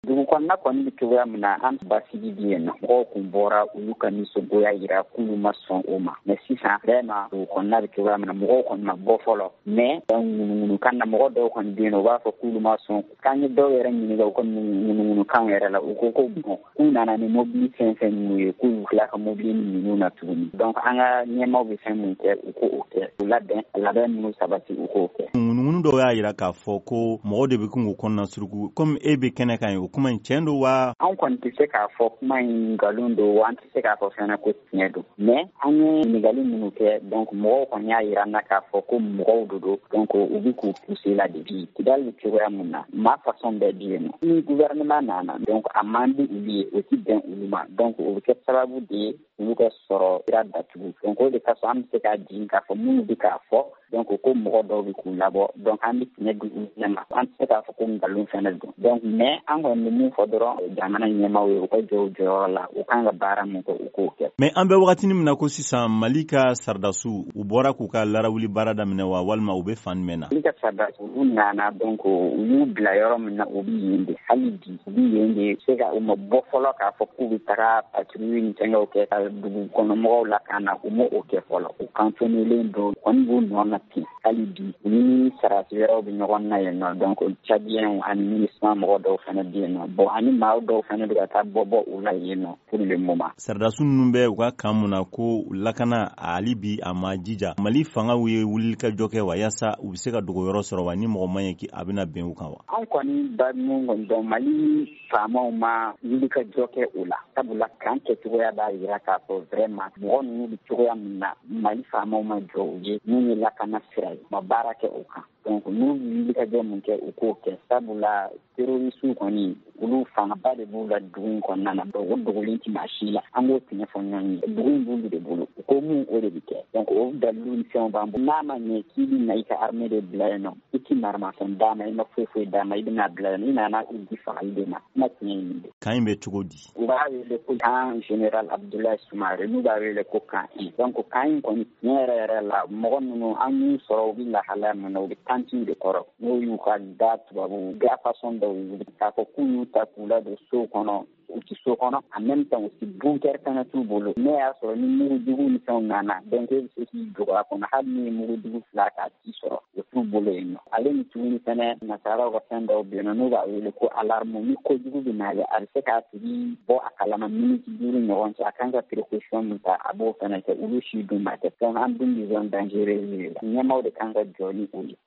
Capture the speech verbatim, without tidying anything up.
dugu kɔnɔna kɔni bɛ cogoya min na an basigi bɛ yen nɔ mɔgɔw kun bɔra olu ka nisɔngoya yira k'olu ma sɔn o ma mɛ sisan vraiment dugu kɔnɔna bɛ cogoya min na mɔgɔw kɔni ma bɔ fɔlɔ mais ŋunuŋunukan na mɔgɔ dɔw kɔni bɛ yen nɔ u b'a fɔ k'olu ma sɔn k'an ye dɔw yɛrɛ ɲininka u ka ŋunuŋunukan yɛrɛ la u ko ko bon k'u nana ni mobili fɛn fɛn minnu ye k'u tila ka mobili ninnu na tuguni donc an ka ɲɛmaw bɛ fɛn min kɛ u ko o kɛ u labɛn labɛn minnu sabati u k'o kɛ. ŋunuŋunu dɔw y'a yira k'a fɔ ko mɔgɔ de bɛ kun k'u kɔnɔna suruku comme e bɛ kɛnɛ kan ye o kuma in tiɲɛ don wa? An kɔni tɛ se k'a fɔ kuma in nkalon don wa an tɛ se k'a fɔ fɛnɛ ko tiɲɛ don mais an ye ɲininkali minnu kɛ donc mɔgɔw kɔni y'a yira an na k'a fɔ ko mɔgɔw de don donc u bɛ k'u pousser la depuis Kidali bɛ cogoya min na ma façon bɛɛ bɛ yen nɔ ni gouvernement nana donc a man di olu ye o tɛ bɛn olu ma donc o bɛ kɛ sababu de ye olu ka sɔrɔ sira datugu donc o de kasɔn an bɛ se k'a jigin k'a fɔ minnu bɛ k'a fɔ donc ko mɔgɔ dɔw bɛ k'u labɔ donc an bɛ tiɲɛ di u ɲɛma an tɛ se k'a fɔ ko nkalon fɛnɛ don donc mais an kɔni bɛ mun fɔ dɔrɔn jamana ɲɛmaw ye u ka jɔ u jɔyɔrɔ la u kan ka baara min kɛ u k'o kɛ. mais an bɛ wagatinin min na ko sisan Mali ka saridasiw u bɔra k'u ka larawuli baara daminɛ wa walima u bɛ fan jumɛn na? Mali ka saridasiw u nana donc u y'u bila yɔrɔ min na u bɛ yen de hali bi u bɛ yen de se ka u ma bɔ fɔlɔ k'a fɔ k'u bɛ taga patrouille ni fɛngɛw kɛ ka dugu kɔnɔmɔgɔw lakana u ma o kɛ fɔlɔ u kantonnelen don kɔni b'u nɔ na ten hali bi u ni sarasi wɛrɛw bɛ ɲɔgɔn na yen nɔ donc cadiyɛnw ani MINUSMA mɔgɔ dɔw fana bɛ yen nɔ bon ani maa dɔw fana bɛ ka taa bɔ bɔ u la yen nɔ pour le moment. Saridasiw ninnu bɛ u ka kan mun na ko lakana hali bi a ma jija Mali fangaw ye wulikajɔ kɛ wa yaasa u bɛ se ka dogo yɔrɔ sɔrɔ wa ni mɔgɔ man ye ki a bɛna bɛn u kan wa? An kɔni ba mun kɔni dɔn Mali faamaw ma wulikajɔ kɛ o la sabula kan kɛcogoya b'a jira k'a fɔ vraiment mɔgɔ ninnu bɛ cogoya min na Mali faamaw ma jɔ u ye min ye lakana sira ye ma baara kɛ o kan donc n'u wulikajɔ mun kɛ u k'o kɛ sabula terroriste kɔni olu fangaba de b'u la dugu in kɔnɔna na donc o dogolen tɛ maa si la an k'o tiɲɛ fɔ ɲɔgɔn ye dugu in b'olu de bolo u ko mun o de bɛ kɛ donc o dalilu ni fɛnw b'an bolo n'a ma ɲɛ k'i bɛ na i ka armée de bila yen nɔ i tɛ maramafɛn d'a ma i ma foyi foyi d'a ma i bɛna bila yen i nana i di fagali de ma kuma tiɲɛ ye de. kan in bɛ cogo di? u b'a wele ko kan général Abdoulaye Soumaré n'u b'a wele ko kan un donc kan in kɔni tiɲɛ yɛrɛ yɛrɛ la mɔgɔ ninnu an y'u sɔrɔ u bɛ lahalaya min na u bɛ tanti de kɔrɔ n'o y'u ka da tubabu da façon dɔw ye k'a fɔ k'u y'u ta k'u ladon so kɔnɔ u tɛ so kɔnɔ en même temps aussi bunker fana t'u bolo ne y'a sɔrɔ ni mugujugu ni fɛnw nana donc e bɛ se k'i dogo a kɔnɔ hali ni ye mugujugu fila k'a ci sɔrɔ o t'u bolo yen nɔ ale ni tuguni fɛnɛ nasaraw ka fɛn dɔw bɛ yen nɔ n'u b'a wele ko alarme ni kojugu bɛ n'ale a bɛ se k'a tigi bɔ a kalama miniti duuru ɲɔgɔn cɛ a kan ka précaution min ta a b'o fɛnɛ kɛ olu si dun ma kɛ donc an dun bɛ zone dangereuse de la ɲɛmaw de kan ka jɔ ni o ye.